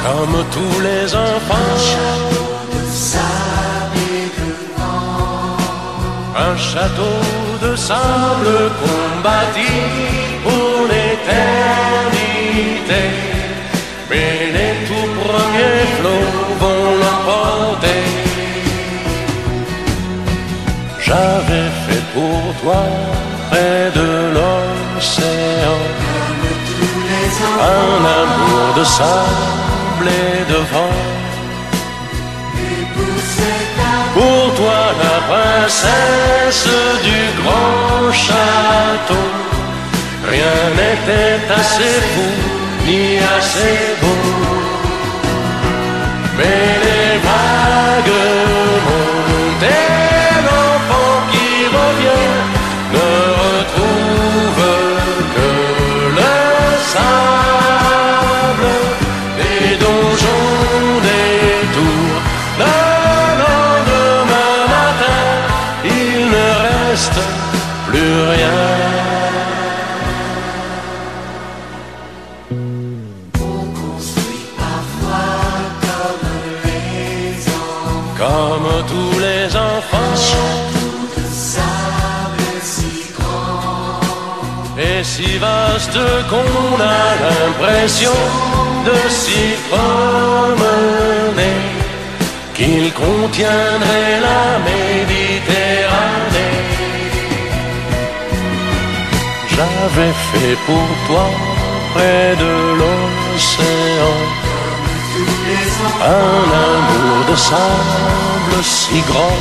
comme tous les enfants. Un château de sable qu'on bâtit pour l'éternité. Mais les tout premiers flots vont l'emporter. J'avais fait pour toi près de l'océan un amour de sable et de vent. Pour toi la princesse du grand château, rien n'était assez fou ni assez beau. Mais les vagues montées, l'enfant qui revient ne retrouve que le sable, des donjons, des tours. Le lendemain matin, il ne reste plus rien. Comme tous les enfants, château de sable si grand et si vaste qu'on a l'impression de s'y promener, qu'il contiendrait la Méditerranée. J'avais fait pour toi près de l'océan un amour de sable si grand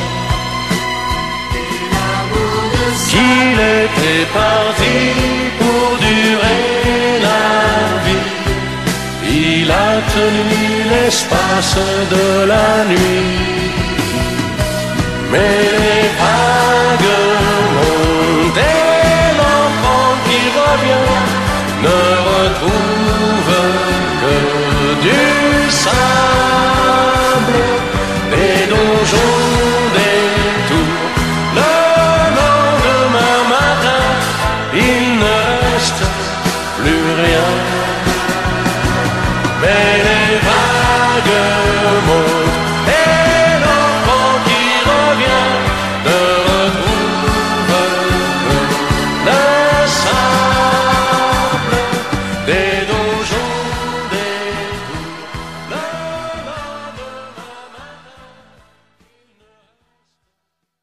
qu'il était parti pour durer la vie. Il a tenu l'espace de la nuit. Mais les vagues montent et l'enfant qui revient ne retrouve que du sable.